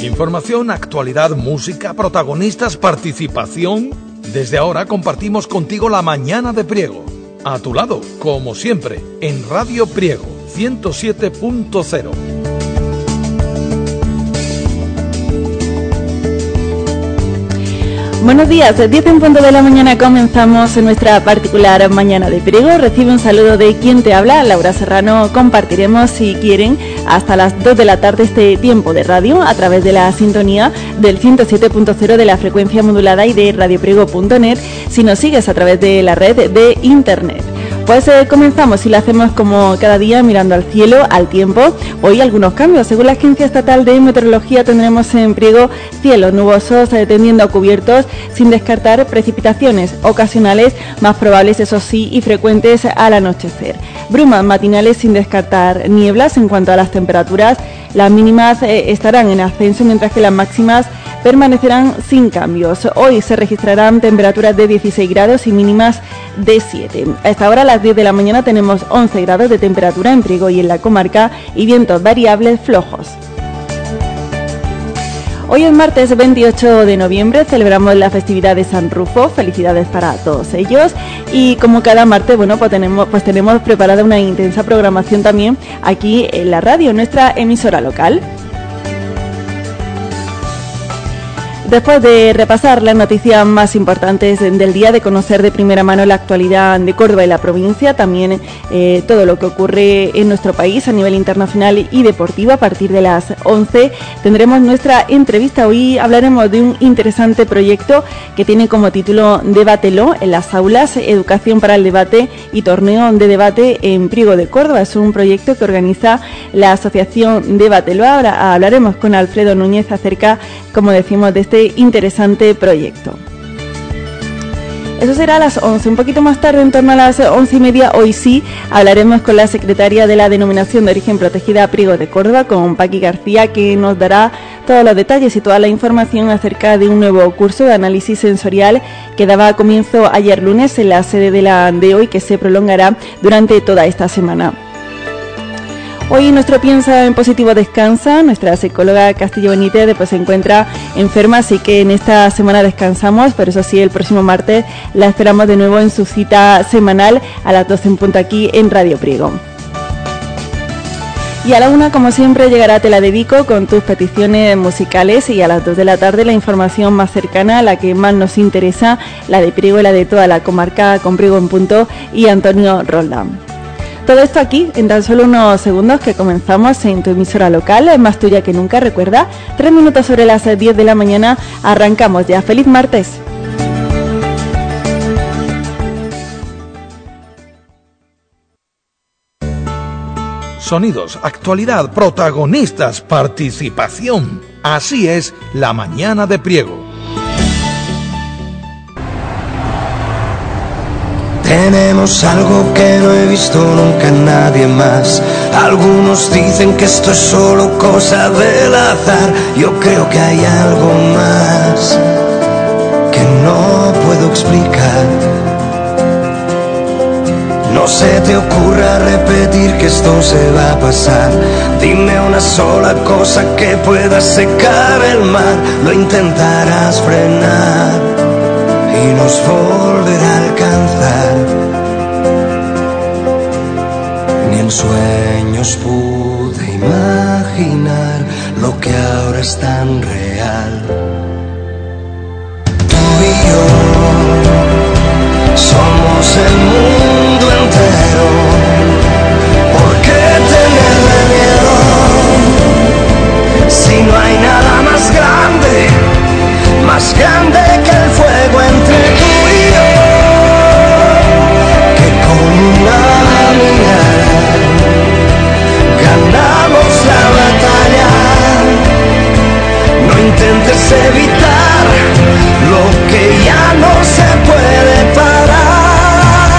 Información, actualidad, música, protagonistas, participación. Desde ahora compartimos contigo la mañana de Priego. A tu lado, como siempre, en Radio Priego 107.0. Buenos días, 10 en punto de la mañana comenzamos nuestra particular mañana de Priego. Recibe un saludo de quien te habla, Laura Serrano. Compartiremos, si quieren, hasta las 2 de la tarde este tiempo de radio a través de la sintonía del 107.0 de la frecuencia modulada y de radiopriego.net si nos sigues a través de la red de internet. Pues comenzamos y lo hacemos como cada día mirando al cielo, al tiempo. Hoy algunos cambios. Según la Agencia Estatal de Meteorología tendremos en Priego cielos nubosos tendiendo a cubiertos, sin descartar precipitaciones ocasionales, más probables eso sí y frecuentes al anochecer. Brumas matinales sin descartar nieblas. En cuanto a las temperaturas, las mínimas estarán en ascenso mientras que las máximas permanecerán sin cambios. Hoy se registrarán temperaturas de 16 grados y mínimas de 7. A esta hora, a las 10 de la mañana, tenemos 11 grados de temperatura en Priego y en la comarca y vientos variables flojos. Hoy es martes 28 de noviembre, celebramos la festividad de San Rufo. Felicidades para todos ellos. Y como cada martes, bueno, pues tenemos preparada una intensa programación también aquí en la radio, nuestra emisora local. Después de repasar las noticias más importantes del día, de conocer de primera mano la actualidad de Córdoba y la provincia, también todo lo que ocurre en nuestro país a nivel internacional y deportivo, a partir de las 11 tendremos nuestra entrevista. Hoy hablaremos de un interesante proyecto que tiene como título Debátelo en las aulas, educación para el debate y torneo de debate en Priego de Córdoba. Es un proyecto que organiza la asociación Debátelo. Ahora hablaremos con Alfredo Núñez acerca, como decimos, de este interesante proyecto. Eso será a las 11, un poquito más tarde, en torno a las 11:30. Hoy sí hablaremos con la secretaria de la Denominación de Origen Protegida Priego de Córdoba, con Paqui García, que nos dará todos los detalles y toda la información acerca de un nuevo curso de análisis sensorial que daba comienzo ayer lunes en la sede de la ANDEO y que se prolongará durante toda esta semana. Hoy nuestro Piensa en Positivo descansa. Nuestra psicóloga Castillo Benítez pues se encuentra enferma, así que en esta semana descansamos, pero eso sí, el próximo martes la esperamos de nuevo en su cita semanal a las 12 en punto aquí en Radio Priego. Y a la 1, como siempre, llegará Te la dedico con tus peticiones musicales, y a las 2 de la tarde la información más cercana, la que más nos interesa, la de Priego y la de toda la comarca, con Priego en Punto y Antonio Roldán. Todo esto aquí en tan solo unos segundos, que comenzamos en tu emisora local, más tuya que nunca. Recuerda, 3 minutos sobre las 10 de la mañana, arrancamos ya. ¡Feliz martes! Sonidos, actualidad, protagonistas, participación. Así es la mañana de Priego. Tenemos algo que no he visto nunca en nadie más. Algunos dicen que esto es solo cosa del azar. Yo creo que hay algo más que no puedo explicar. No se te ocurra repetir que esto se va a pasar. Dime una sola cosa que pueda secar el mar. Lo intentarás frenar y nos volverá a alcanzar. Ni en sueños pude imaginar lo que ahora es tan real. Tú y yo somos el mundo entero. ¿Por qué tenerle miedo? Si no hay nada más grande que el fuego entre tú y yo, que con una mirada ganamos la batalla. No intentes evitar lo que ya no se puede parar.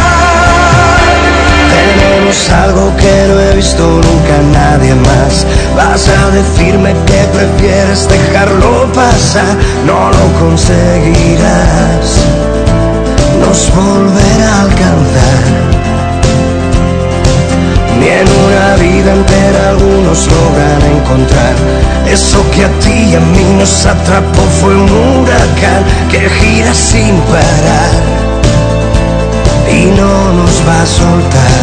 Tenemos algo que no he visto nunca en nadie más. Vas a decirme que prefieres dejarlo pasar. No lo conseguirás, nos volverá a alcanzar. Ni en una vida entera algunos logran encontrar Eso que a ti y a mí nos atrapó fue un huracán que gira sin parar y no nos va a soltar.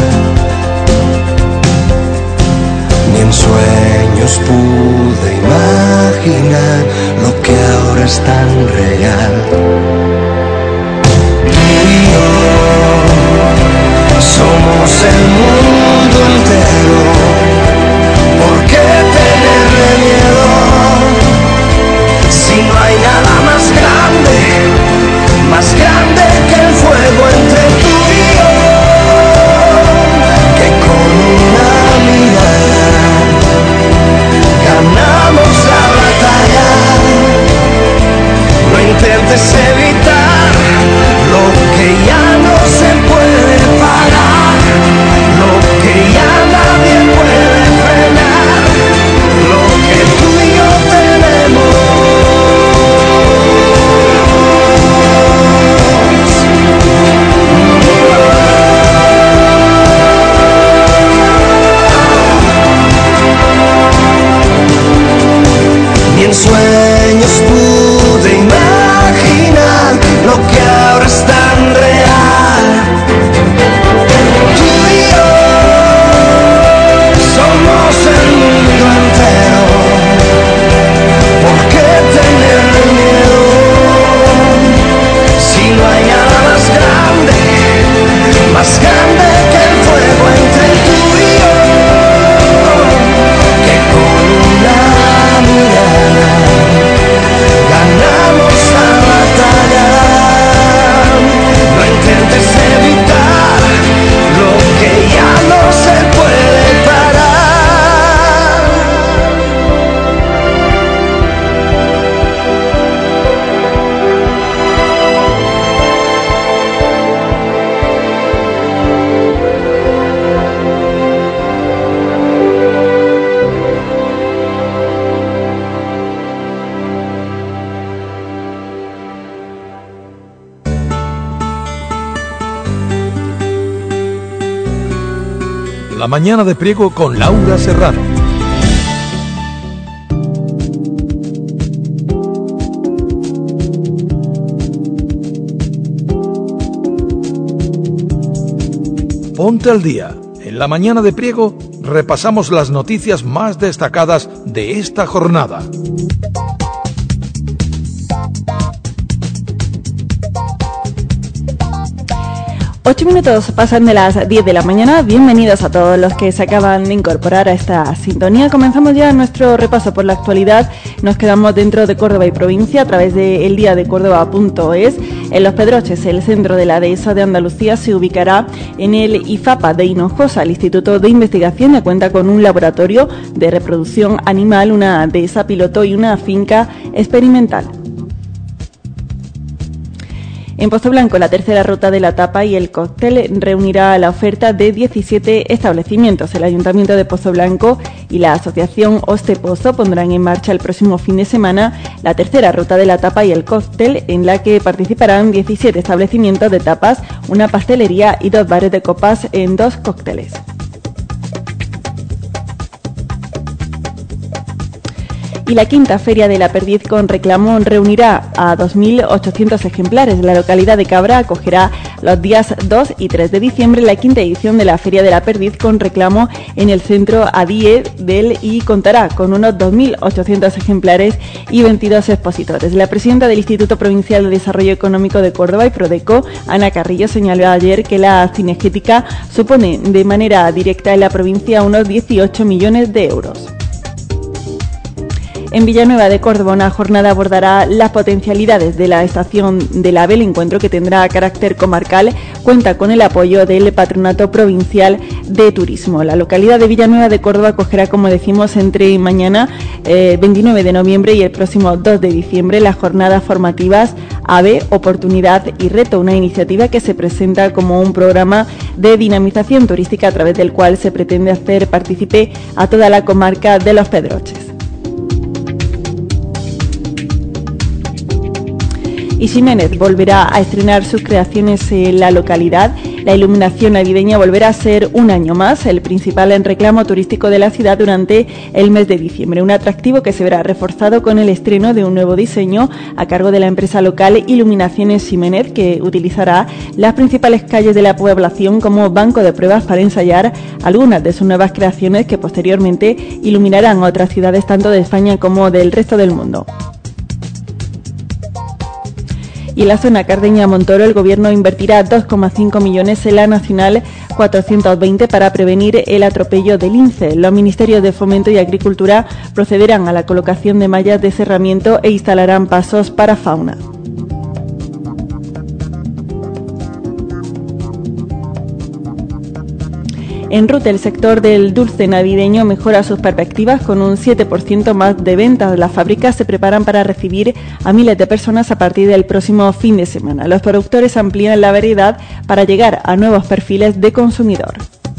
Ni en sueños pude imaginar lo que ahora es tan real. Tú y yo somos el mundo entero. ¿Por qué tenerle miedo? Si no hay nada más grande que el fuego entre tú y yo, que con una mirada ganamos la batalla. No intentes evitar lo que ya no se puede parar, lo que ya nadie puede frenar, lo que tú y yo tenemos. Ni en sueños pude imaginar lo que ahora es tan real. Tú y yo somos el mundo entero. ¿Por qué tenerle miedo? Si no hay nada más grande que el fuego entre tú y yo, que con una mirada ganamos la batalla. No intentes evitar lo que ya no se puede parar. La mañana de Priego con Laura Serrano. Ponte al día. En la mañana de Priego repasamos las noticias más destacadas de esta jornada. 8 minutos pasan de las 10 de la mañana. Bienvenidos a todos los que se acaban de incorporar a esta sintonía. Comenzamos ya nuestro repaso por la actualidad. Nos quedamos dentro de Córdoba y provincia a través de eldiadecórdoba.es. En Los Pedroches, el centro de la dehesa de Andalucía se ubicará en el IFAPA de Hinojosa. El Instituto de Investigación que cuenta con un laboratorio de reproducción animal, una dehesa piloto y una finca experimental. En Pozoblanco, la tercera ruta de la tapa y el cóctel reunirá la oferta de 17 establecimientos. El Ayuntamiento de Pozoblanco y la Asociación Ostepozo pondrán en marcha el próximo fin de semana la tercera ruta de la tapa y el cóctel, en la que participarán 17 establecimientos de tapas, una pastelería y 2 bares de copas en 2 cócteles. Y la quinta Feria de la Perdiz con Reclamo reunirá a 2.800 ejemplares. La localidad de Cabra acogerá los días 2 y 3 de diciembre la quinta edición de la Feria de la Perdiz con Reclamo en el centro ADIE del y contará con unos 2.800 ejemplares y 22 expositores. La presidenta del Instituto Provincial de Desarrollo Económico de Córdoba y Prodeco, Ana Carrillo, señaló ayer que la cinegética supone de manera directa en la provincia unos 18 millones de euros. En Villanueva de Córdoba, una jornada abordará las potencialidades de la estación del AVE. El encuentro, que tendrá carácter comarcal, cuenta con el apoyo del Patronato Provincial de Turismo. La localidad de Villanueva de Córdoba acogerá, como decimos, entre mañana 29 de noviembre y el próximo 2 de diciembre las jornadas formativas AVE, Oportunidad y Reto, una iniciativa que se presenta como un programa de dinamización turística a través del cual se pretende hacer partícipe a toda la comarca de Los Pedroches. Y Ximénez volverá a estrenar sus creaciones en la localidad. La iluminación navideña volverá a ser un año más el principal reclamo turístico de la ciudad durante el mes de diciembre, un atractivo que se verá reforzado con el estreno de un nuevo diseño a cargo de la empresa local Iluminaciones Ximénez, que utilizará las principales calles de la población como banco de pruebas para ensayar algunas de sus nuevas creaciones que posteriormente iluminarán otras ciudades tanto de España como del resto del mundo. Y en la zona Cardeña-Montoro, el Gobierno invertirá 2,5 millones en la Nacional 420 para prevenir el atropello del lince. Los Ministerios de Fomento y Agricultura procederán a la colocación de mallas de cerramiento e instalarán pasos para fauna. En Rute, el sector del dulce navideño mejora sus perspectivas con un 7% más de ventas. Las fábricas se preparan para recibir a miles de personas a partir del próximo fin de semana. Los productores amplían la variedad para llegar a nuevos perfiles de consumidor.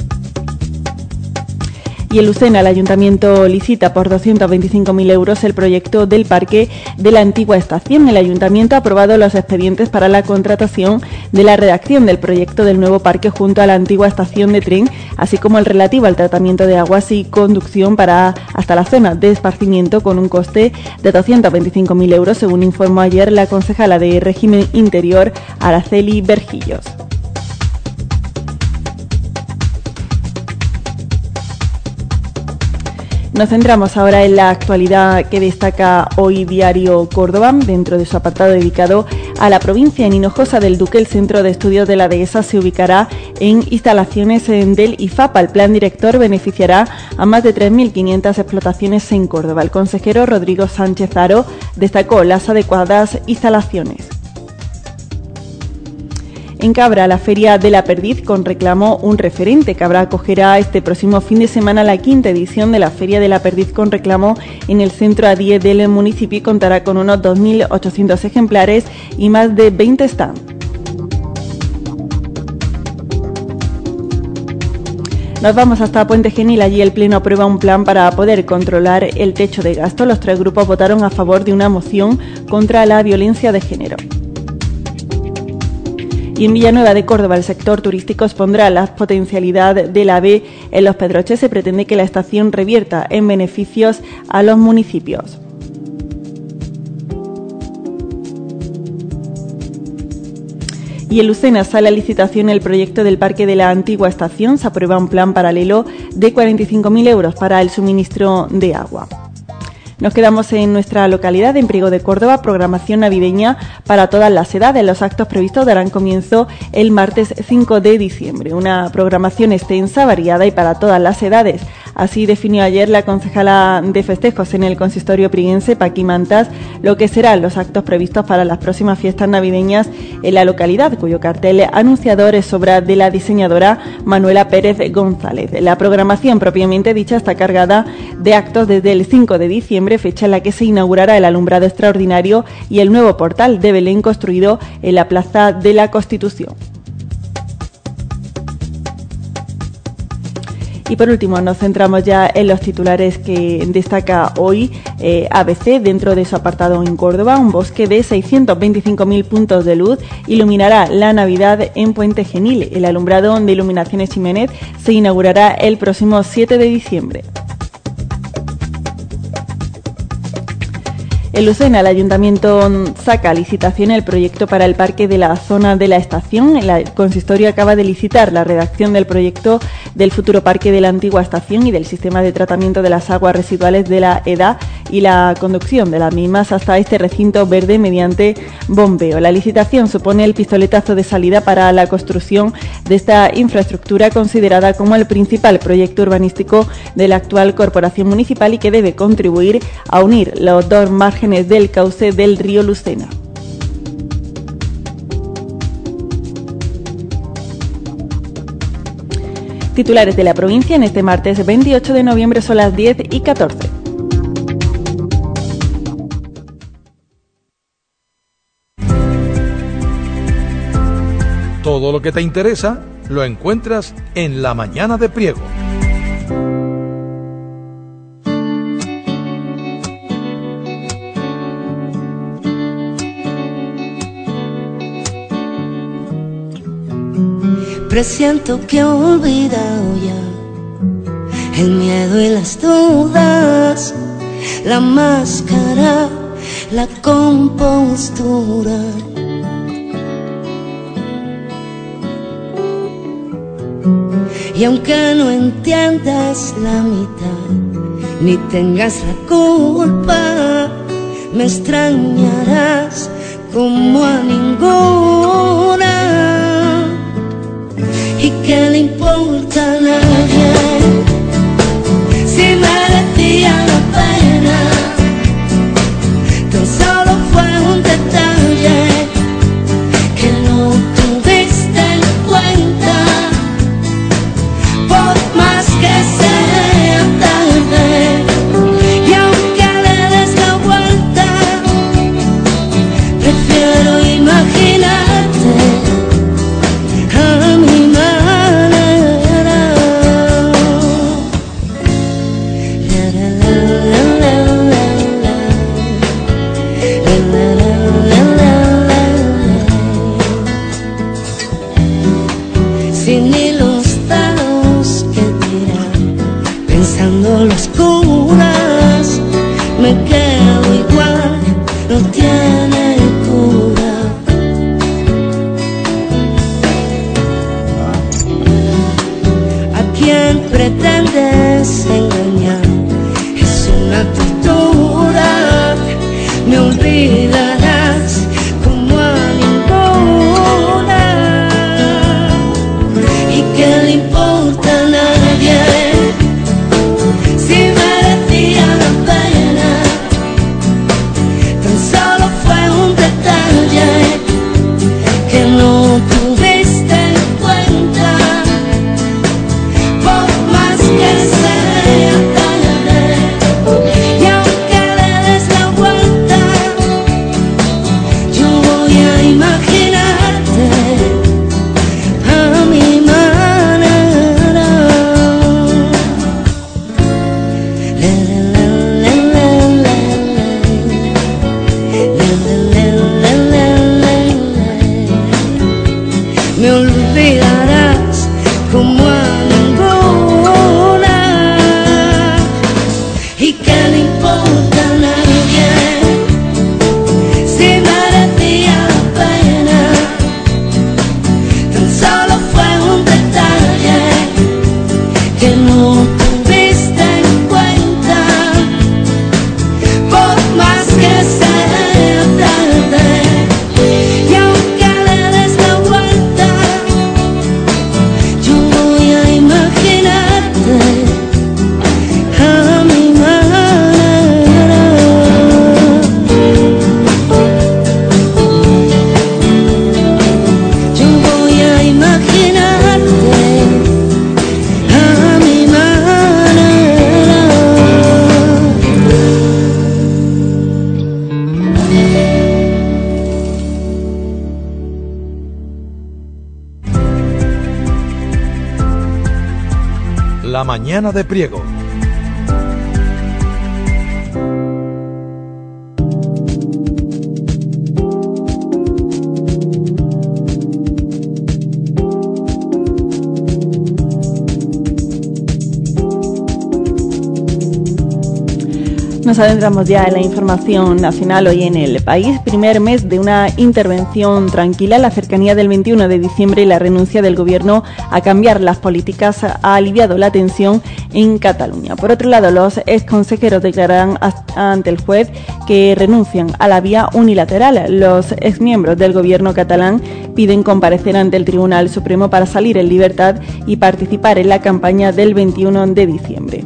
Y en Lucena, el Ayuntamiento licita por 225.000 euros el proyecto del parque de la antigua estación. El Ayuntamiento ha aprobado los expedientes para la contratación de la redacción del proyecto del nuevo parque junto a la antigua estación de tren, así como el relativo al tratamiento de aguas y conducción para hasta la zona de esparcimiento, con un coste de 225.000 euros, según informó ayer la concejala de Régimen Interior, Araceli Vergillos. Nos centramos ahora en la actualidad que destaca hoy Diario Córdoba. Dentro de su apartado dedicado a la provincia, en Hinojosa del Duque, el Centro de Estudios de la Dehesa se ubicará en instalaciones del IFAPA. El plan director beneficiará a más de 3.500 explotaciones en Córdoba. El consejero Rodrigo Sánchez Haro destacó las adecuadas instalaciones. En Cabra, la Feria de la Perdiz con reclamo un referente. Cabra acogerá este próximo fin de semana la 5ª edición de la Feria de la Perdiz con reclamo en el centro A10 del municipio y contará con unos 2.800 ejemplares y más de 20 stands. Nos vamos hasta Puente Genil. Allí el Pleno aprueba un plan para poder controlar el techo de gasto. Los 3 grupos votaron a favor de una moción contra la violencia de género. Y en Villanueva de Córdoba, el sector turístico expondrá la potencialidad de la AVE en Los Pedroches. Se pretende que la estación revierta en beneficios a los municipios. Y en Lucena sale a licitación el proyecto del parque de la antigua estación. Se aprueba un plan paralelo de 45.000 euros para el suministro de agua. Nos quedamos en nuestra localidad, en Priego de Córdoba, programación navideña para todas las edades. Los actos previstos darán comienzo el martes 5 de diciembre. Una programación extensa, variada y para todas las edades. Así definió ayer la concejala de festejos en el consistorio priguense, Paqui Mantas, lo que serán los actos previstos para las próximas fiestas navideñas en la localidad, cuyo cartel anunciador es obra de la diseñadora Manuela Pérez González. La programación propiamente dicha está cargada de actos desde el 5 de diciembre, fecha en la que se inaugurará el alumbrado extraordinario y el nuevo portal de Belén construido en la Plaza de la Constitución. Y por último nos centramos ya en los titulares que destaca hoy ABC. Dentro de su apartado en Córdoba, un bosque de 625.000 puntos de luz iluminará la Navidad en Puente Genil. El alumbrado de Iluminaciones Ximénez se inaugurará el próximo 7 de diciembre. En Lucena, el Ayuntamiento saca a licitación el proyecto para el parque de la zona de la estación. El consistorio acaba de licitar la redacción del proyecto del futuro parque de la antigua estación y del sistema de tratamiento de las aguas residuales de la EDA y la conducción de las mismas hasta este recinto verde mediante bombeo. La licitación supone el pistoletazo de salida para la construcción de esta infraestructura, considerada como el principal proyecto urbanístico de la actual corporación municipal y que debe contribuir a unir los dos márgenes del cauce del río Lucena. Titulares de la provincia en este martes 28 de noviembre, son las 10:14. Todo lo que te interesa lo encuentras en La Mañana de Priego. Presiento que he olvidado ya el miedo y las dudas, la máscara, la compostura. Y aunque no entiendas la mitad, ni tengas la culpa, me extrañarás como a ninguna. ¿Y qué le importa a nadie si merecía la pena? Tan solo fue un detalle que no tuviste en cuenta. Por más que sea tarde, y aunque le des la vuelta, prefiero imaginarte a mi manera. Sin hilos dados que tirar, pensando los curas, me quedo igual, no tiene cura. ¿A quién pretendes engañar? Es una tortura, me olvidarás como a ninguna. ¿Y qué le importa a nadie si merecía la pena? Tan solo fue un detalle que no tuviste en cuenta. Por más que sea tarde, y aunque le des la vuelta, yo voy a imaginarte a mi manera. Me olvidarás como a ninguna. ¿Y qué le importa a nadie si merecía la pena? Tan solo fue un detalle que no tuviste en cuenta. Por más que sea tarde, y aunque le des la vuelta, yo voy a imaginarte a mi manera. Yo voy a imaginarte a mi manera. La mañana de Priego. Nos adentramos ya en la información nacional hoy en El País. Primer mes de una intervención tranquila. La cercanía del 21 de diciembre y la renuncia del Gobierno a cambiar las políticas ha aliviado la tensión en Cataluña. Por otro lado, los exconsejeros declararán ante el juez que renuncian a la vía unilateral. Los exmiembros del Gobierno catalán piden comparecer ante el Tribunal Supremo para salir en libertad y participar en la campaña del 21 de diciembre.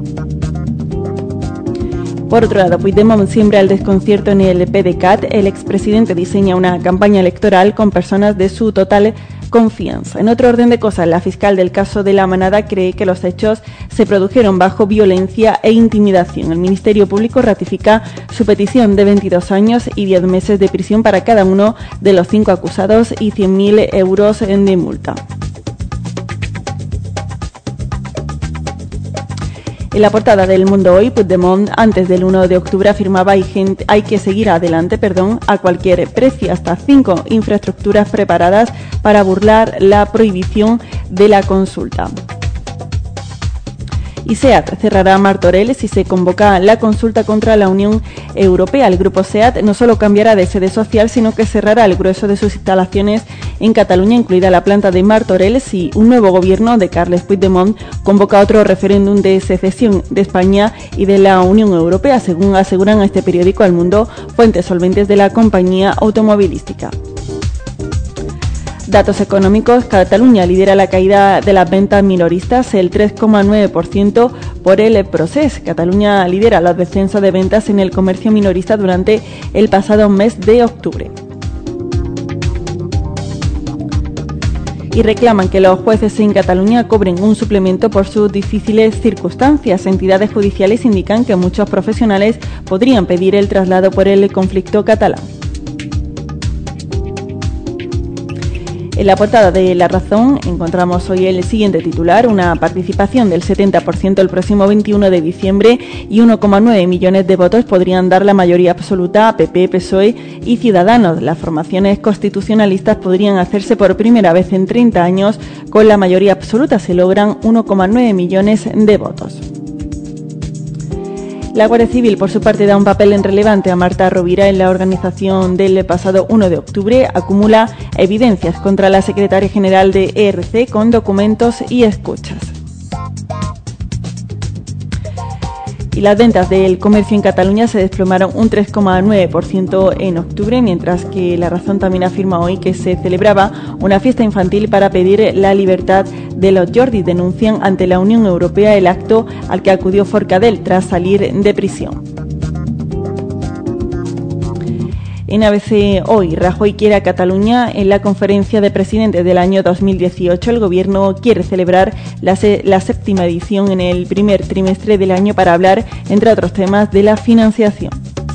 Por otro lado, Puigdemont siembra el desconcierto en el PDeCAT. El expresidente diseña una campaña electoral con personas de su total confianza. En otro orden de cosas, la fiscal del caso de La Manada cree que los hechos se produjeron bajo violencia e intimidación. El Ministerio Público ratifica su petición de 22 años y 10 meses de prisión para cada uno de los 5 acusados y 100.000 euros de multa. En la portada del Mundo Hoy, Puigdemont antes del 1 de octubre afirmaba hay que seguir adelante, a cualquier precio, hasta 5 infraestructuras preparadas para burlar la prohibición de la consulta. Y SEAT cerrará Martorell si se convoca la consulta contra la Unión Europea. El grupo SEAT no solo cambiará de sede social, sino que cerrará el grueso de sus instalaciones en Cataluña, incluida la planta de Martorell, si un nuevo gobierno de Carles Puigdemont convoca otro referéndum de secesión de España y de la Unión Europea, según aseguran a este periódico El Mundo fuentes solventes de la compañía automovilística. Datos económicos: Cataluña lidera la caída de las ventas minoristas, el 3,9% por el Procés. Cataluña lidera los descensos de ventas en el comercio minorista durante el pasado mes de octubre. Y reclaman que los jueces en Cataluña cobren un suplemento por sus difíciles circunstancias. Entidades judiciales indican que muchos profesionales podrían pedir el traslado por el conflicto catalán. En la portada de La Razón encontramos hoy el siguiente titular: una participación del 70% el próximo 21 de diciembre y 1,9 millones de votos podrían dar la mayoría absoluta a PP, PSOE y Ciudadanos. Las formaciones constitucionalistas podrían hacerse por primera vez en 30 años con la mayoría absoluta. Se logran 1,9 millones de votos. La Guardia Civil, por su parte, da un papel relevante a Marta Rovira en la organización del pasado 1 de octubre. Acumula evidencias contra la secretaria general de ERC con documentos y escuchas. Y las ventas del comercio en Cataluña se desplomaron un 3,9% en octubre, mientras que La Razón también afirma hoy que se celebraba una fiesta infantil para pedir la libertad de los Jordis. Denuncian ante la Unión Europea el acto al que acudió Forcadell tras salir de prisión. En ABC Hoy, Rajoy quiere a Cataluña. En la conferencia de presidentes del año 2018, el Gobierno quiere celebrar la 7ª edición en el primer trimestre del año para hablar, entre otros temas, de la financiación.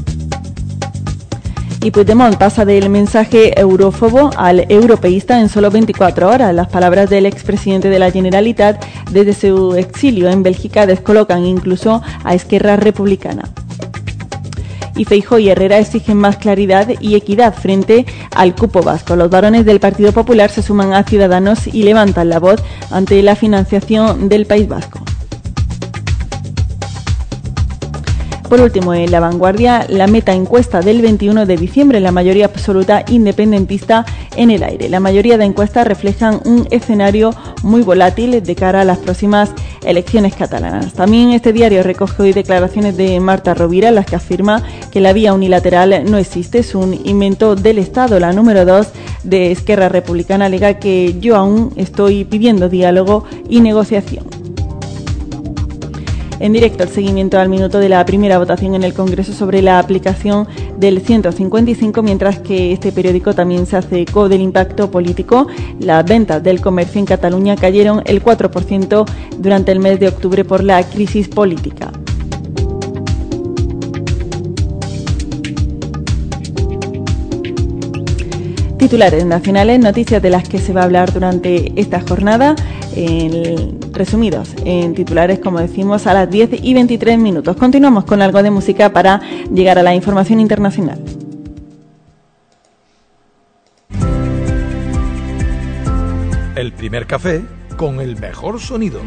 Y Puigdemont pasa del mensaje eurófobo al europeísta en solo 24 horas. Las palabras del expresidente de la Generalitat desde su exilio en Bélgica descolocan incluso a Esquerra Republicana. Y Feijóo y Herrera exigen más claridad y equidad frente al cupo vasco. Los varones del Partido Popular se suman a Ciudadanos y levantan la voz ante la financiación del País Vasco. Por último, en La Vanguardia, la meta encuesta del 21 de diciembre, la mayoría absoluta independentista en el aire. La mayoría de encuestas reflejan un escenario muy volátil de cara a las próximas elecciones catalanas. También este diario recoge hoy declaraciones de Marta Rovira, en las que afirma que la vía unilateral no existe, es un invento del Estado. La número 2 de Esquerra Republicana alega que yo aún estoy pidiendo diálogo y negociación. En directo, el seguimiento al minuto de la primera votación en el Congreso sobre la aplicación del 155, mientras que este periódico también se hace eco del impacto político. Las ventas del comercio en Cataluña cayeron el 4% durante el mes de octubre por la crisis política. Titulares nacionales, noticias de las que se va a hablar durante esta jornada, resumidos en titulares, como decimos, a las 10:23. Continuamos con algo de música para llegar a la información internacional. El primer café con el mejor sonido.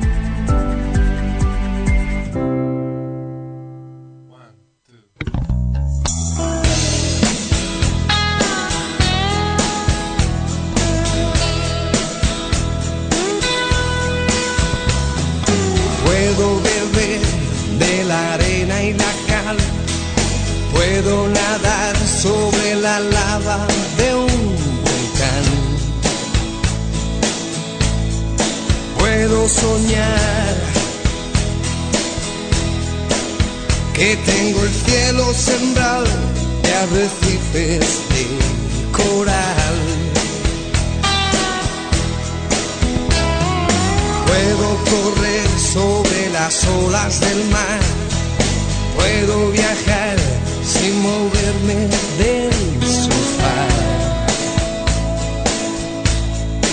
Puedo beber de la arena y la cal, puedo nadar sobre la lava de un volcán, puedo soñar que tengo el cielo sembrado de arrecifes de coral. Puedo correr sobre las olas del mar, puedo viajar sin moverme del sofá,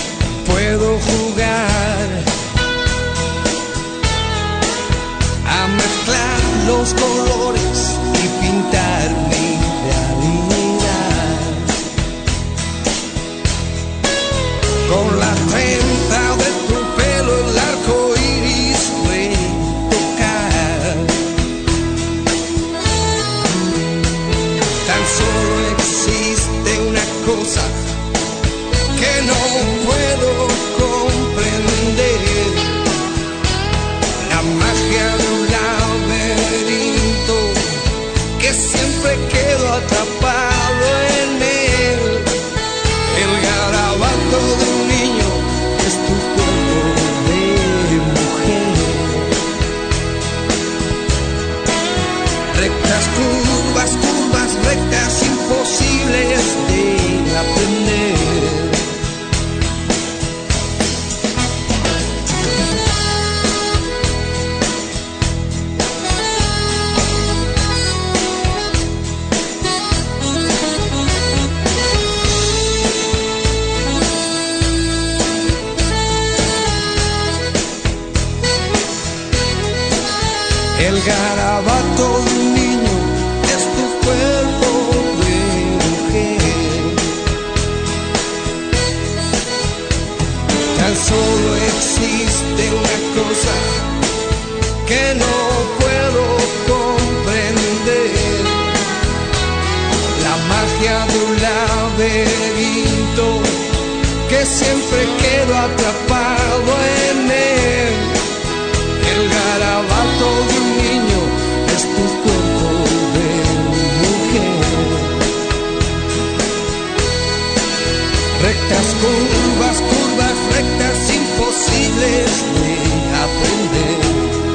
puedo jugar a Rectas, curvas, curvas, rectas, imposibles de aprender. El garabato de un niño es tu cuerpo de mujer. Tan solo existe una cosa que no puedo comprender: la magia de un laberinto que siempre quedo atrapado en él. El garabato de un niño es tu cuerpo de mujer. Rectas, curvas, curvas, rectas, imposibles de aprender.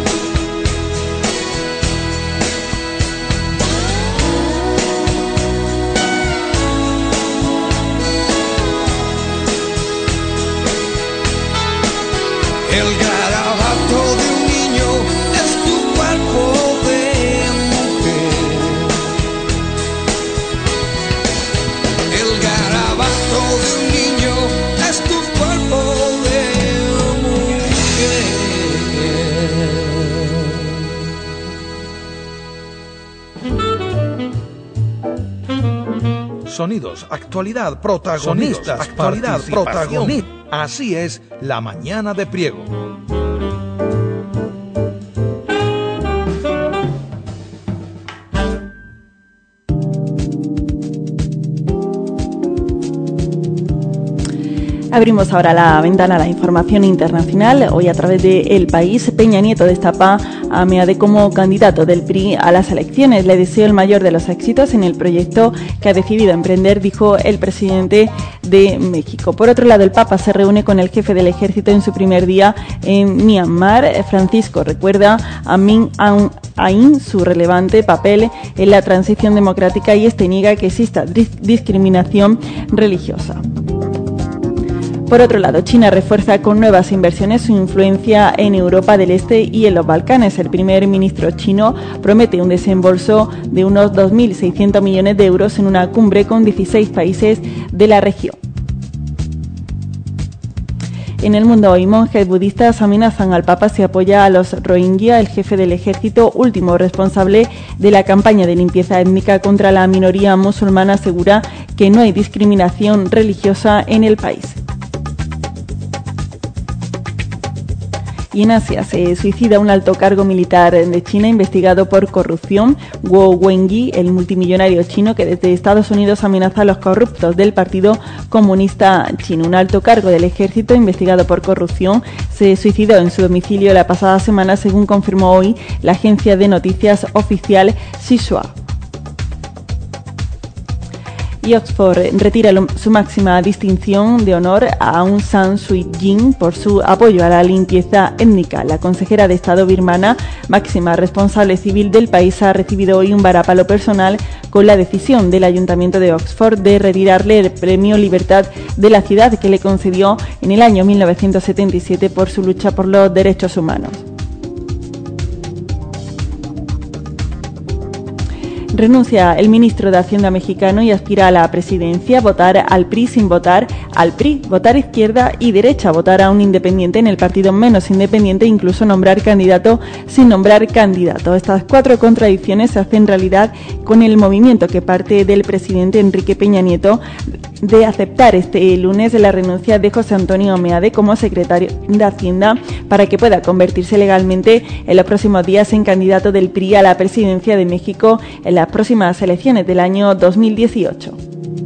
El garabato de un niño es tu cuerpo de mujer. El garabato de un niño es tu cuerpo de mujer. Sonidos, actualidad, protagonistas, actualidad, protagonistas. Así es la mañana de Priego. Abrimos ahora la ventana a la información internacional. Hoy, a través de El País, Peña Nieto destapa a Meade como candidato del PRI a las elecciones. Le deseo el mayor de los éxitos en el proyecto que ha decidido emprender, dijo el presidente de México. Por otro lado, el Papa se reúne con el jefe del ejército en su primer día en Myanmar. Francisco recuerda a Min Aung Hlaing su relevante papel en la transición democrática y niega que exista discriminación religiosa. Por otro lado, China refuerza con nuevas inversiones su influencia en Europa del Este y en los Balcanes. El primer ministro chino promete un desembolso de unos 2.600 millones de euros en una cumbre con 16 países de la región. En el mundo hoy, monjes budistas amenazan al Papa si apoya a los Rohingya. El jefe del ejército, último responsable de la campaña de limpieza étnica contra la minoría musulmana, asegura que no hay discriminación religiosa en el país. Y en Asia se suicida un alto cargo militar de China investigado por corrupción. Guo Wenyi, el multimillonario chino que desde Estados Unidos amenaza a los corruptos del Partido Comunista Chino. Un alto cargo del ejército investigado por corrupción se suicidó en su domicilio la pasada semana, según confirmó hoy la agencia de noticias oficial Xinhua. Y Oxford retira su máxima distinción de honor a Aung San Suu Kyi por su apoyo a la limpieza étnica. La consejera de Estado birmana, máxima responsable civil del país, ha recibido hoy un varapalo personal con la decisión del Ayuntamiento de Oxford de retirarle el Premio Libertad de la ciudad que le concedió en el año 1977 por su lucha por los derechos humanos. Renuncia el ministro de Hacienda mexicano y aspira a la presidencia. Votar al PRI sin votar al PRI. Votar izquierda y derecha. Votar a un independiente en el partido menos independiente. Incluso nombrar candidato sin nombrar candidato. Estas cuatro contradicciones se hacen realidad con el movimiento que parte del presidente Enrique Peña Nieto de aceptar este lunes la renuncia de José Antonio Meade como secretario de Hacienda para que pueda convertirse legalmente en los próximos días en candidato del PRI a la presidencia de México en las próximas elecciones del año 2018.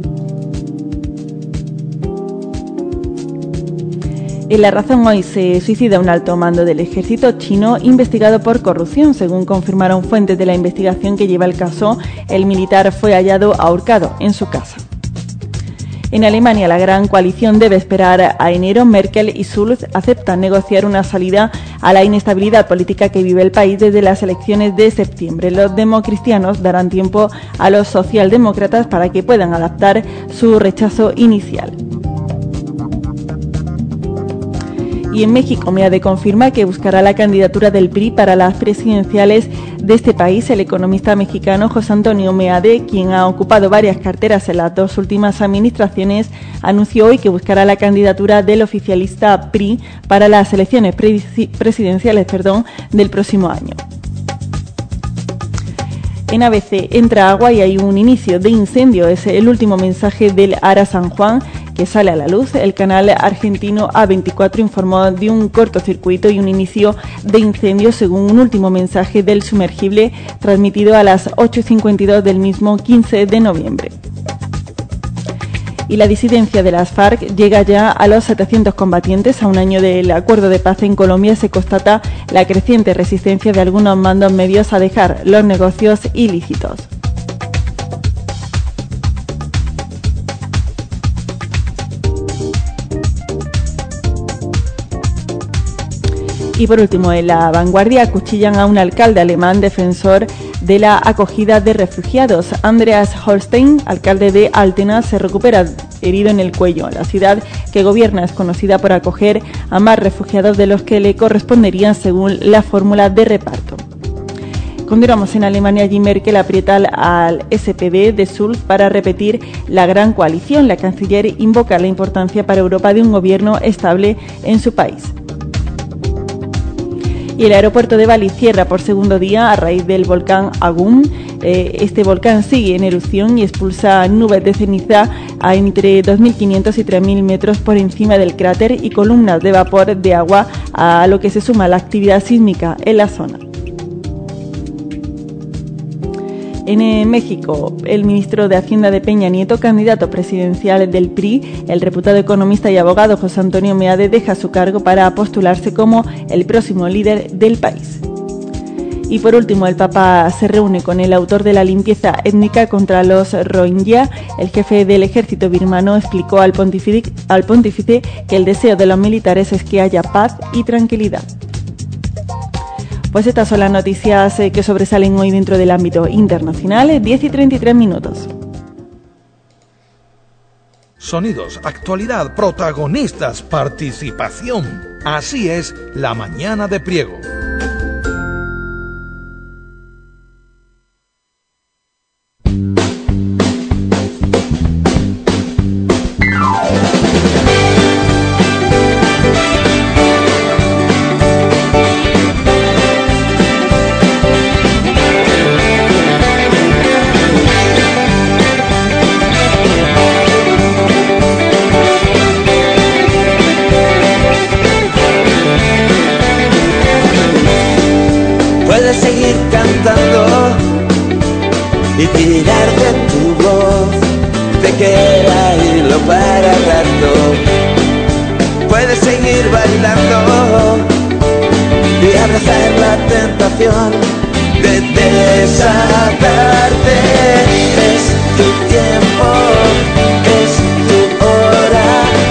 En La Razón hoy se suicida un alto mando del ejército chino investigado por corrupción. Según confirmaron fuentes de la investigación que lleva el caso, el militar fue hallado ahorcado en su casa. En Alemania, la gran coalición debe esperar a enero. Merkel y Schulz aceptan negociar una salida a la inestabilidad política que vive el país desde las elecciones de septiembre. Los democristianos darán tiempo a los socialdemócratas para que puedan adaptar su rechazo inicial. Y en México, MEADE confirma que buscará la candidatura del PRI para las presidenciales de este país. El economista mexicano José Antonio Meade, quien ha ocupado varias carteras en las dos últimas administraciones, anunció hoy que buscará la candidatura del oficialista PRI para las elecciones presidenciales del próximo año. En ABC entra agua y hay un inicio de incendio. Es el último mensaje del Ara San Juan que sale a la luz. El canal argentino A24 informó de un cortocircuito y un inicio de incendio según un último mensaje del sumergible transmitido a las 8:52 del mismo 15 de noviembre. Y la disidencia de las FARC llega ya a los 700 combatientes. A un año del acuerdo de paz en Colombia se constata la creciente resistencia de algunos mandos medios a dejar los negocios ilícitos. Y por último, en La Vanguardia acuchillan a un alcalde alemán defensor de la acogida de refugiados. Andreas Holstein, alcalde de Altena, se recupera herido en el cuello. La ciudad que gobierna es conocida por acoger a más refugiados de los que le corresponderían según la fórmula de reparto. Continuamos en Alemania. Allí Merkel aprieta al SPD de Schulz para repetir la gran coalición. La canciller invoca la importancia para Europa de un gobierno estable en su país. Y el aeropuerto de Bali cierra por segundo día a raíz del volcán Agung. Este volcán sigue en erupción y expulsa nubes de ceniza a entre 2.500 y 3.000 metros por encima del cráter y columnas de vapor de agua, a lo que se suma la actividad sísmica en la zona. En México, el ministro de Hacienda de Peña Nieto, candidato presidencial del PRI, el reputado economista y abogado José Antonio Meade, deja su cargo para postularse como el próximo líder del país. Y por último, el Papa se reúne con el autor de la limpieza étnica contra los Rohingya. El jefe del ejército birmano explicó al pontífice que el deseo de los militares es que haya paz y tranquilidad. Pues estas son las noticias que sobresalen hoy dentro del ámbito internacional. 10:33. Sonidos, actualidad, protagonistas, participación. Así es La Mañana de Priego. Puedes seguir cantando y tirar de tu voz, te queda hilo para rato. Puedes seguir bailando y abrazar la tentación de desatarte. Es tu tiempo, es tu hora.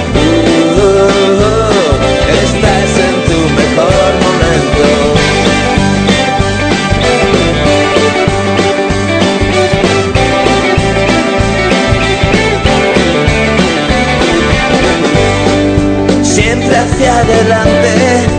Estás en tu mejor momento. Siempre hacia adelante,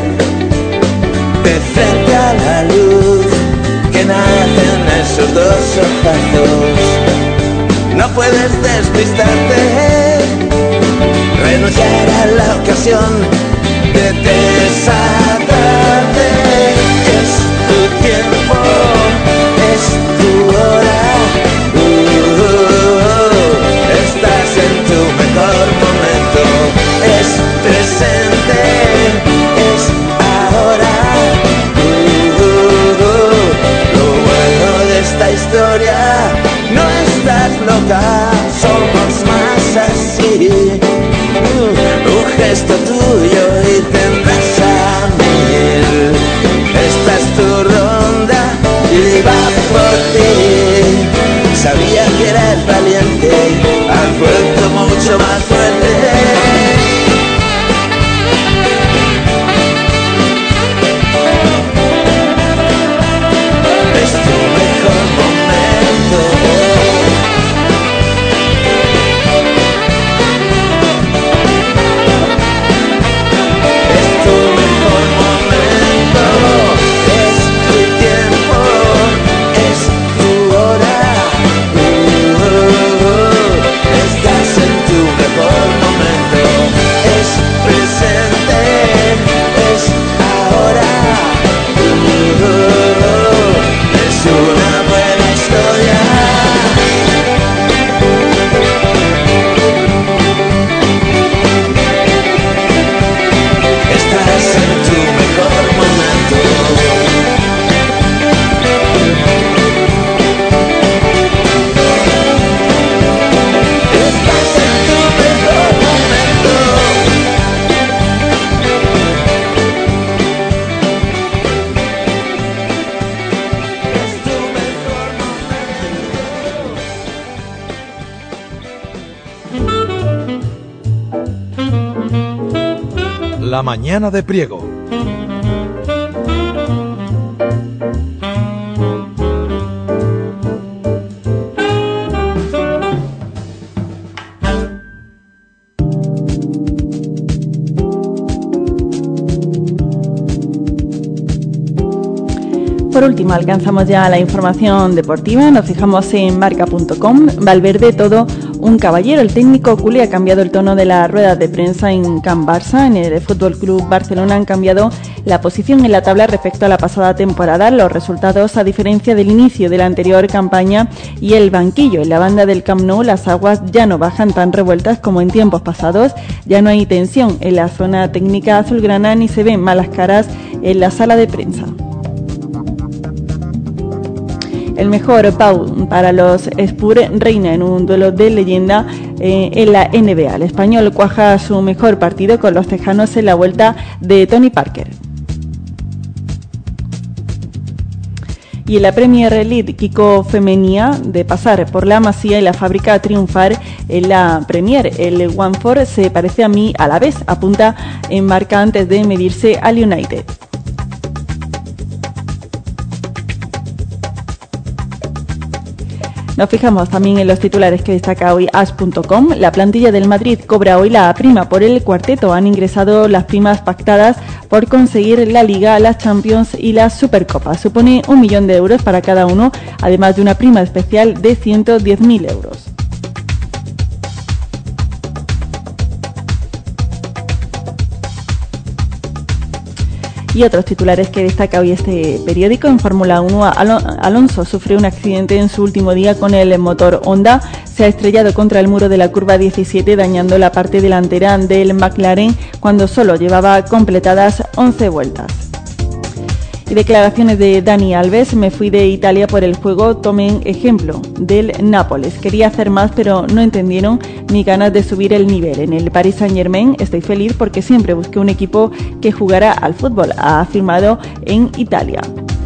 de frente a la luz que nace en esos dos ojazos. No puedes despistarte, renunciar a la ocasión de desatarte. Es tu tiempo, es tu hora. Estás en tu mejor momento. Es presente, es ahora. Lo bueno de esta historia, no estás loca, somos más así. Un gesto tuyo y tendrás a 1000. Esta es tu ronda y va por ti. Sabía que eras valiente, has vuelto mucho más La mañana de Priego. Por último, alcanzamos ya la información deportiva, nos fijamos en marca.com. Valverde, todo un caballero. El técnico culé ha cambiado el tono de las ruedas de prensa en Can Barça. En el FC Barcelona han cambiado la posición en la tabla respecto a la pasada temporada. Los resultados, a diferencia del inicio de la anterior campaña, y el banquillo. En la banda del Camp Nou las aguas ya no bajan tan revueltas como en tiempos pasados. Ya no hay tensión en la zona técnica azulgrana ni se ven malas caras en la sala de prensa. El mejor Pau para los Spurs reina en un duelo de leyenda en la NBA. El español cuaja su mejor partido con los tejanos en la vuelta de Tony Parker. Y en la Premier League, Kiko Femenía, de pasar por la Masía y la Fábrica a triunfar en la Premier. El Watford se parece a mí a la vez, apunta en Marca antes de medirse al United. Nos fijamos también en los titulares que destaca hoy As.com. La plantilla del Madrid cobra hoy la prima por el cuarteto. Han ingresado las primas pactadas por conseguir la Liga, las Champions y la Supercopa. Supone 1 millón de euros para cada uno, además de una prima especial de 110.000 euros. Y otros titulares que destaca hoy este periódico. En Fórmula 1, Alonso sufrió un accidente en su último día con el motor Honda. Se ha estrellado contra el muro de la curva 17, dañando la parte delantera del McLaren cuando solo llevaba completadas 11 vueltas. Y declaraciones de Dani Alves: me fui de Italia por el juego, tomen ejemplo del Nápoles. Quería hacer más, pero no entendieron mis ganas de subir el nivel. En el Paris Saint-Germain estoy feliz porque siempre busqué un equipo que jugara al fútbol, ha afirmado en Italia.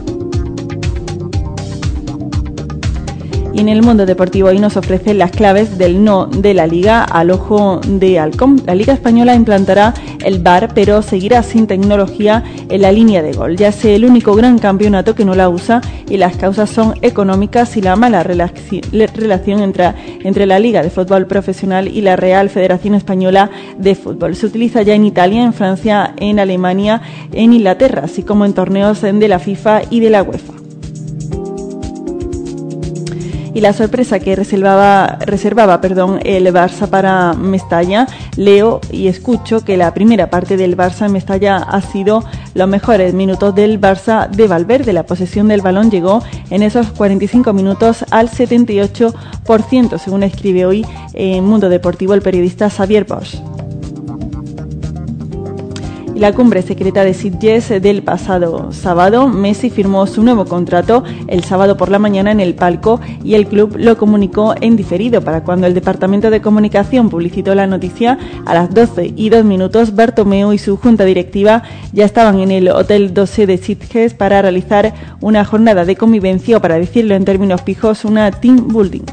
Y en el mundo deportivo hoy nos ofrece las claves del no de la Liga al ojo de halcón. La Liga Española implantará el VAR, pero seguirá sin tecnología en la línea de gol. Ya es el único gran campeonato que no la usa y las causas son económicas y la mala relación entre la Liga de Fútbol Profesional y la Real Federación Española de Fútbol. Se utiliza ya en Italia, en Francia, en Alemania, en Inglaterra, así como en torneos de la FIFA y de la UEFA. Y la sorpresa que reservaba el Barça para Mestalla. Leo y escucho que la primera parte del Barça en Mestalla ha sido los mejores minutos del Barça de Valverde. La posesión del balón llegó en esos 45 minutos al 78%, según escribe hoy en Mundo Deportivo el periodista Xavier Bosch. La cumbre secreta de Sitges del pasado sábado. Messi firmó su nuevo contrato el sábado por la mañana en el palco y el club lo comunicó en diferido. Para cuando el departamento de comunicación publicitó la noticia, a las 12:02, Bartomeu y su junta directiva ya estaban en el Hotel 12 de Sitges para realizar una jornada de convivencia, o para decirlo en términos fijos, una team building.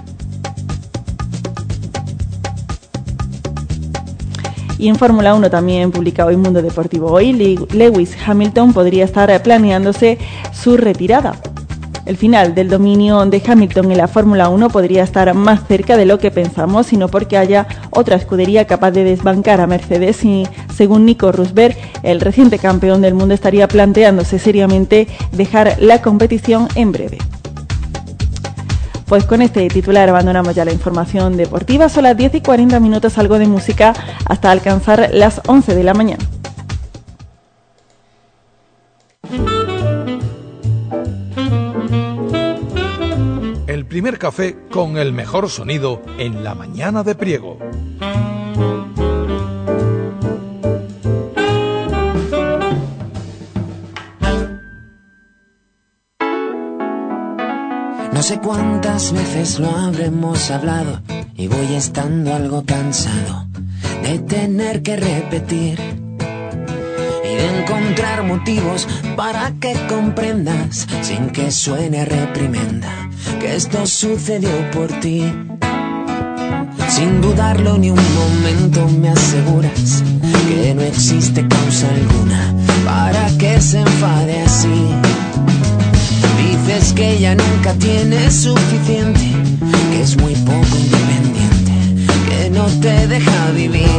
Y en Fórmula 1 también publica hoy Mundo Deportivo hoy, Lewis Hamilton podría estar planeándose su retirada. El final del dominio de Hamilton en la Fórmula 1 podría estar más cerca de lo que pensamos, sino porque haya otra escudería capaz de desbancar a Mercedes y, según Nico Rosberg, el reciente campeón del mundo estaría planteándose seriamente dejar la competición en breve. Pues con este titular abandonamos ya la información deportiva. Son las 10:40, algo de música hasta alcanzar las 11 de la mañana. El primer café con el mejor sonido en la mañana de Priego. No sé cuántas veces lo habremos hablado y voy estando algo cansado de tener que repetir y de encontrar motivos para que comprendas, sin que suene a reprimenda, que esto sucedió por ti. Sin dudarlo ni un momento me aseguras que no existe causa alguna para que se enfade así. Dices que ella nunca tiene suficiente, que es muy poco independiente, que no te deja vivir.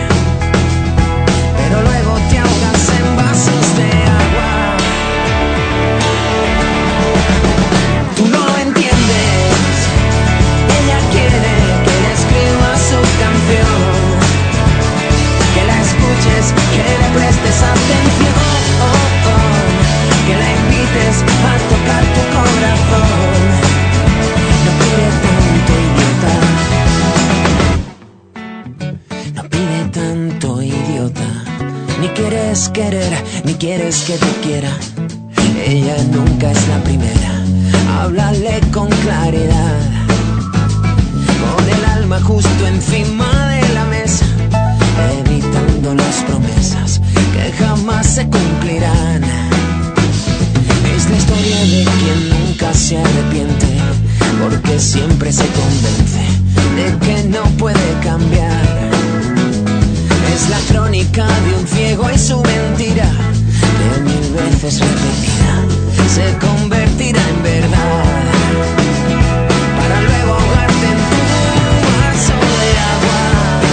Pero luego te ahogas en vasos de agua. Tú no lo entiendes. Ella quiere que le escribas su canción, que la escuches, que le prestes atención, que la invites a tocar tu corazón. No pide tanto, idiota. No pide tanto, idiota. Ni quieres querer, ni quieres que te quiera. Ella nunca es la primera. Háblale con claridad, con el alma justo encima de la mesa, evitando las promesas que jamás se cumplirán. Es la historia de quien nunca se arrepiente, porque siempre se convence de que no puede cambiar. Es la crónica de un ciego y su mentira, que 1000 veces repetida se convertirá en verdad, para luego ahogarte en tu vaso de agua.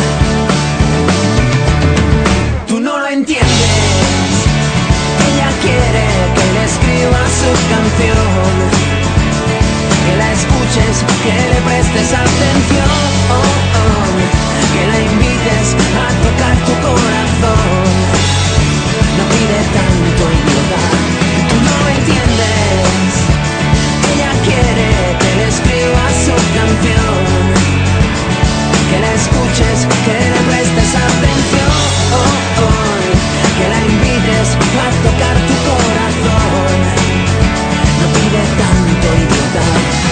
Tú no lo entiendes. Ella quiere que le escribas su canción, que la escuches, que le prestes atención, que la invites a tocar tu corazón. No pide tanto, idiota. Tú no lo entiendes. Ella quiere que le escribas su canción, que la escuches, que le prestes atención, que la invites a tocar tu corazón. No pide tanto, idiota.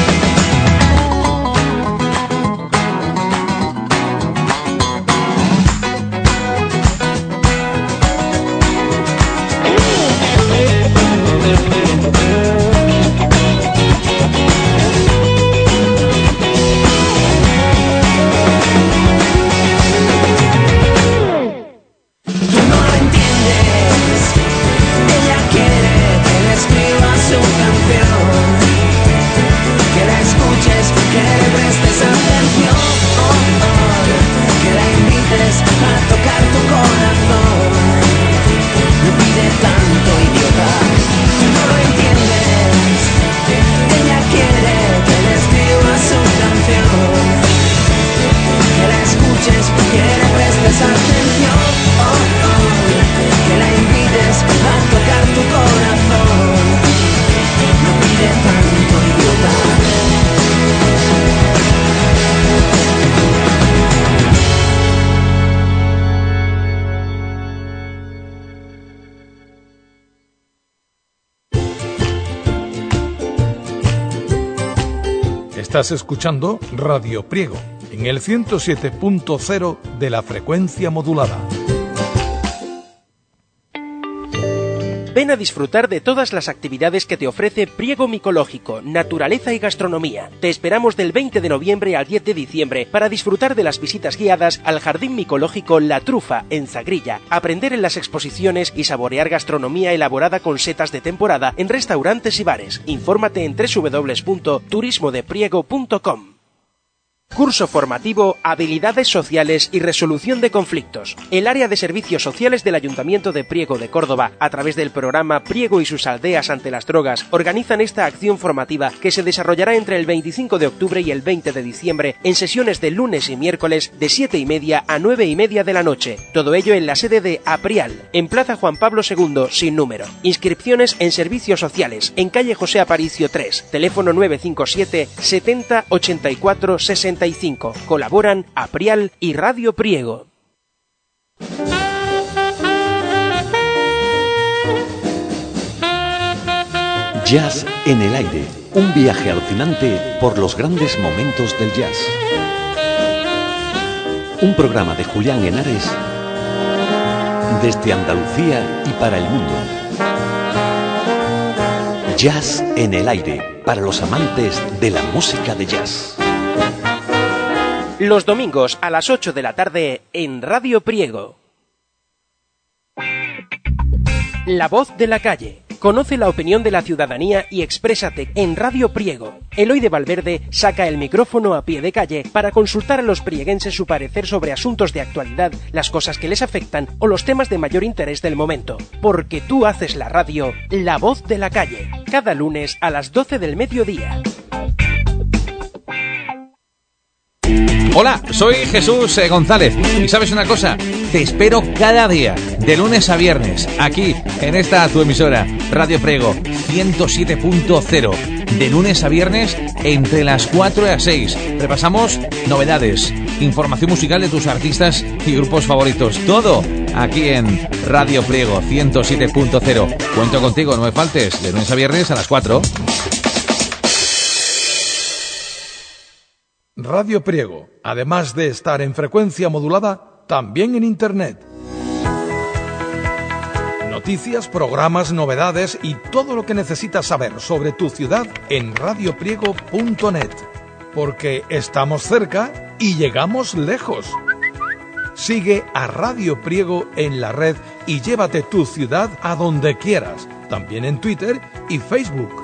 Estás escuchando Radio Priego en el 107.0 de la frecuencia modulada. Ven a disfrutar de todas las actividades que te ofrece Priego Micológico, Naturaleza y Gastronomía. Te esperamos del 20 de noviembre al 10 de diciembre para disfrutar de las visitas guiadas al Jardín Micológico La Trufa, en Zagrilla, aprender en las exposiciones y saborear gastronomía elaborada con setas de temporada en restaurantes y bares. Infórmate en www.turismodepriego.com. Curso formativo Habilidades Sociales y Resolución de Conflictos. El área de servicios sociales del Ayuntamiento de Priego de Córdoba, a través del programa Priego y sus aldeas ante las drogas, organizan esta acción formativa que se desarrollará entre el 25 de octubre y el 20 de diciembre en sesiones de lunes y miércoles de 7:30 a 9:30 de la noche. Todo ello en la sede de Aprial, en Plaza Juan Pablo II, sin número. Inscripciones en servicios sociales, en calle José Aparicio 3, teléfono 957 70 84 65. Colaboran Aprial y Radio Priego. Jazz en el aire, un viaje alucinante por los grandes momentos del jazz. Un programa de Julián Henares desde Andalucía y para el mundo. Jazz en el aire, para los amantes de la música de jazz. Los domingos a las 8 de la tarde en Radio Priego. La voz de la calle. Conoce la opinión de la ciudadanía y exprésate en Radio Priego. Eloy de Valverde saca el micrófono a pie de calle para consultar a los prieguenses su parecer sobre asuntos de actualidad, las cosas que les afectan o los temas de mayor interés del momento. Porque tú haces la radio, La voz de la calle. Cada lunes a las 12 del mediodía. Hola, soy Jesús González y ¿sabes una cosa? Te espero cada día, de lunes a viernes, aquí, en esta tu emisora, Radio Priego 107.0, de lunes a viernes entre las 4 y las 6. Repasamos novedades, información musical de tus artistas y grupos favoritos, todo aquí en Radio Priego 107.0. Cuento contigo, no me faltes, de lunes a viernes a las 4. Radio Priego, además de estar en frecuencia modulada, también en Internet. Noticias, programas, novedades y todo lo que necesitas saber sobre tu ciudad en radiopriego.net. Porque estamos cerca y llegamos lejos. Sigue a Radio Priego en la red y llévate tu ciudad a donde quieras, también en Twitter y Facebook.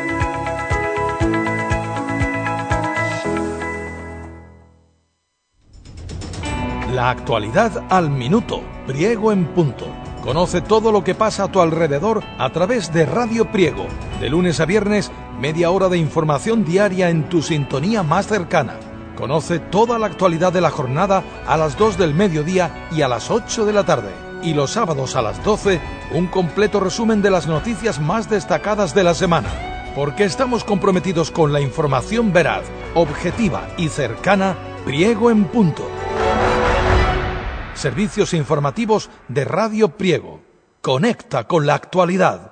La actualidad al minuto, Priego en punto. Conoce todo lo que pasa a tu alrededor a través de Radio Priego. De lunes a viernes, media hora de información diaria en tu sintonía más cercana. Conoce toda la actualidad de la jornada a las 2 del mediodía y a las 8 de la tarde. Y los sábados a las 12, un completo resumen de las noticias más destacadas de la semana. Porque estamos comprometidos con la información veraz, objetiva y cercana, Priego en punto. Servicios informativos de Radio Priego. Conecta con la actualidad.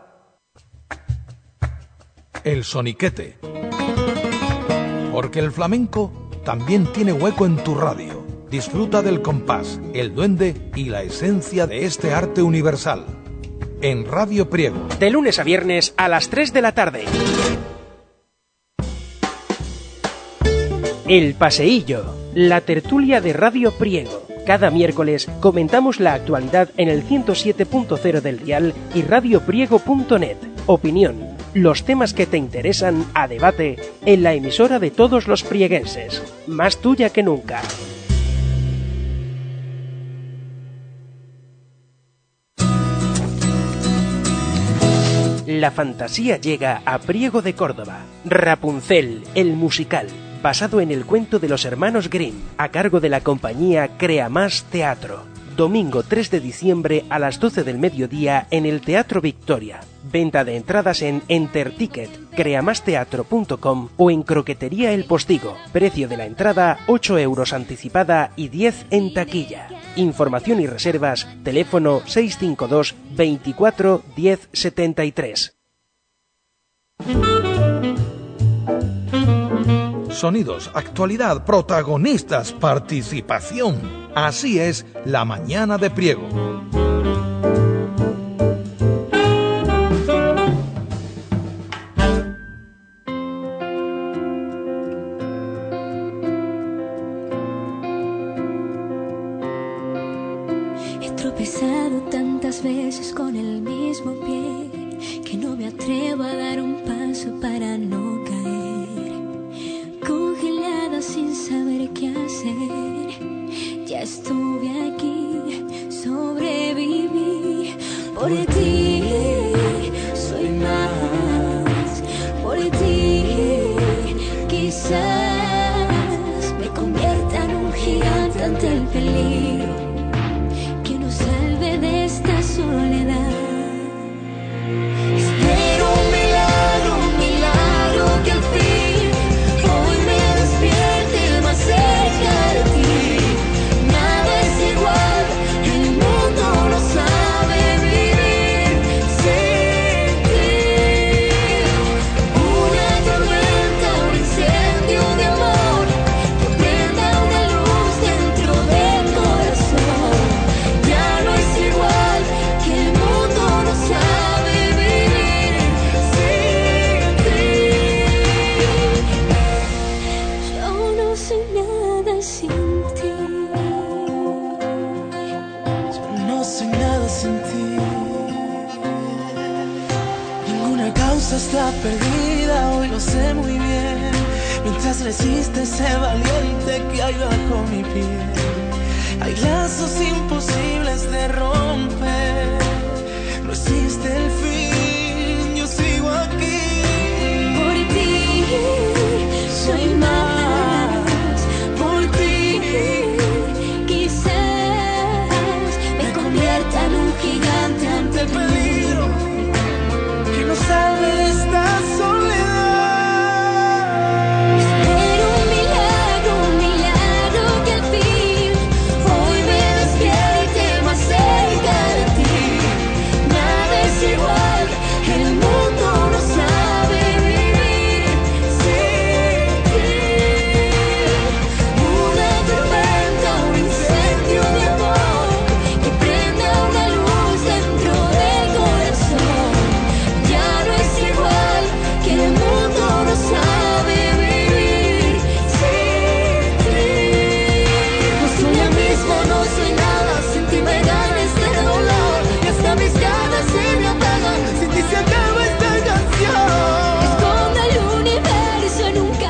El soniquete. Porque el flamenco también tiene hueco en tu radio. Disfruta del compás, el duende y la esencia de este arte universal. En Radio Priego. De lunes a viernes a las 3 de la tarde. El Paseillo. La tertulia de Radio Priego. Cada miércoles comentamos la actualidad en el 107.0 del dial y radiopriego.net. Opinión, los temas que te interesan a debate en la emisora de todos los prieguenses. Más tuya que nunca. La fantasía llega a Priego de Córdoba. Rapunzel, el musical, basado en el cuento de los hermanos Grimm, a cargo de la compañía Crea Más Teatro. Domingo 3 de diciembre a las 12 del mediodía en el Teatro Victoria. Venta de entradas en Enterticket, creamasteatro.com o en Croquetería El Postigo. Precio de la entrada 8 euros anticipada y 10 en taquilla. Información y reservas, teléfono 652 24 10 73. Sonidos, actualidad, protagonistas, participación. Así es la mañana de Priego. He tropezado tantas veces con el mismo pie que no me atrevo a dar un paso para no caer. Congelada sin saber qué hacer, ya estuve aquí, sobreviví. Por ti soy más, por ti quizás me convierta en un gigante ante el peligro que nos salve de esta soledad. Espero un milagro que al fin hoy me despierte más cerca de ti. Nada es igual, el mundo no sabe vivir sin ti. Una tormenta, un incendio de amor que prenda una luz dentro del corazón. no soy nada sin ti. Yo no soy nada sin ti. Ninguna causa está perdida, hoy lo sé muy bien. Mientras resiste ese valiente que hay bajo mi piel, hay lazos imposibles de romper. No existe el fin, yo sigo aquí. Por ti soy más, por ti quizás me convierta en un gigante ante el peligro que nos salve de esta soledad. Espero un milagro que al fin hoy me despierte más cerca de ti. Nada es igual, el mundo no sabe vivir sin ti. Una tormenta, un incendio de amor que prenda una luz dentro del corazón. Ya no es igual, que el mundo no sabe vivir sin ti. No soy el mismo, no soy nada, sin ti me gana este dolor. Y hasta mis ganas se me apagan, Sin ti se acaba esta canción. esconde el universo en un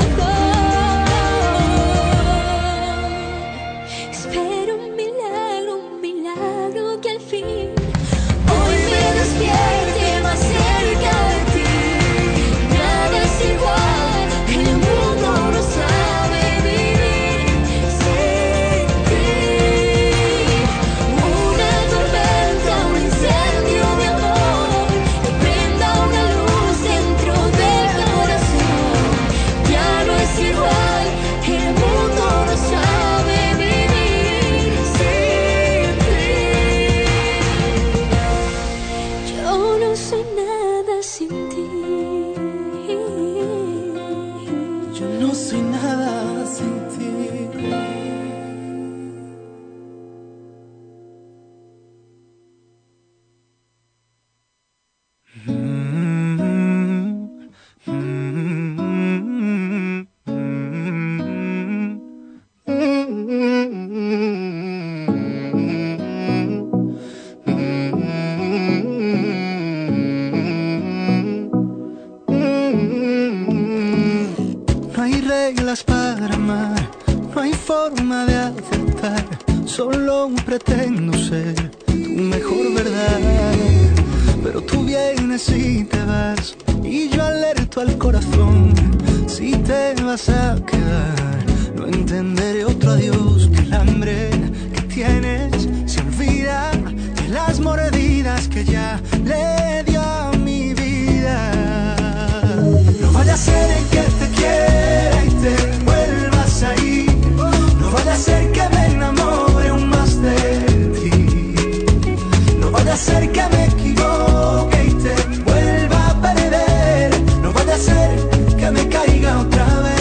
cajón. Espero un milagro que al fin hoy me despierte más cerca de ti. Nada es igual, el mundo no sabe vivir sin ti. Una tormenta, un incendio de amor que prenda una luz dentro del corazón. Ya no es igual, el mundo no sabe vivir sin ti. Yo no soy nada sin ti. Yo no soy nada sin ti. No hay reglas para amar, no hay forma de aceptar. Solo pretendo ser tu mejor verdad. Pero tú vienes y te vas, y yo alerto al corazón. Si te vas a quedar, no entenderé otro adiós que el hambre que tienes se olvida de las mordidas que ya le dio a mi vida. No vaya a ser que te quiera y te vuelvas a ir. No vaya a ser que me enamore aún más de ti. No vaya a ser que me equivoque y te vuelva a perder. No vaya a ser que me caiga otra vez.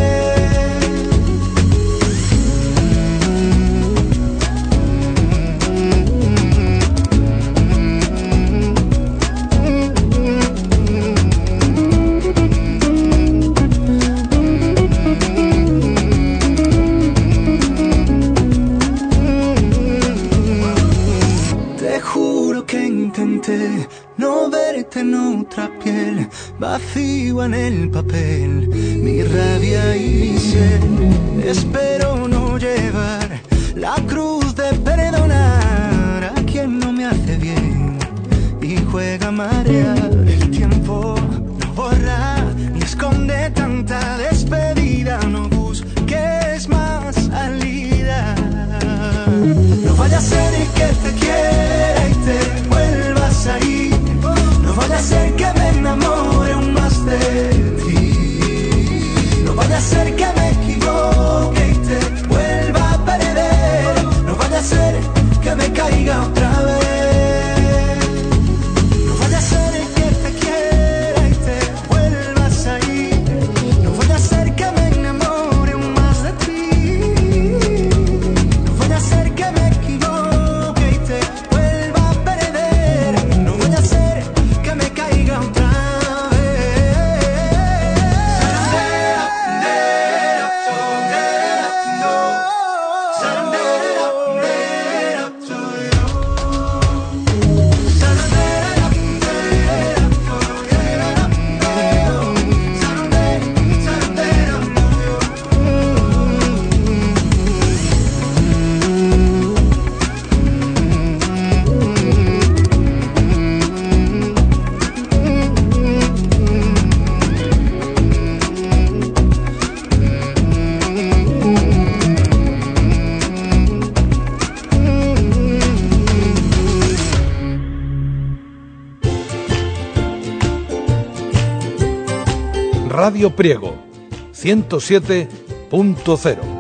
Te juro que intenté no verte en otra piel, vacío en el papel, mi rabia y mi sed. Espero no llevar la cruz de perdonar a quien no me hace bien y juega a marear. El tiempo no borra ni esconde tanta despedida, no busques más salida. No vaya a ser que te quiera y te vuelvas a ir. No vaya a ser que me enamore aún más de ti. No vaya a ser que me equivoque y te Radio Priego 107.0.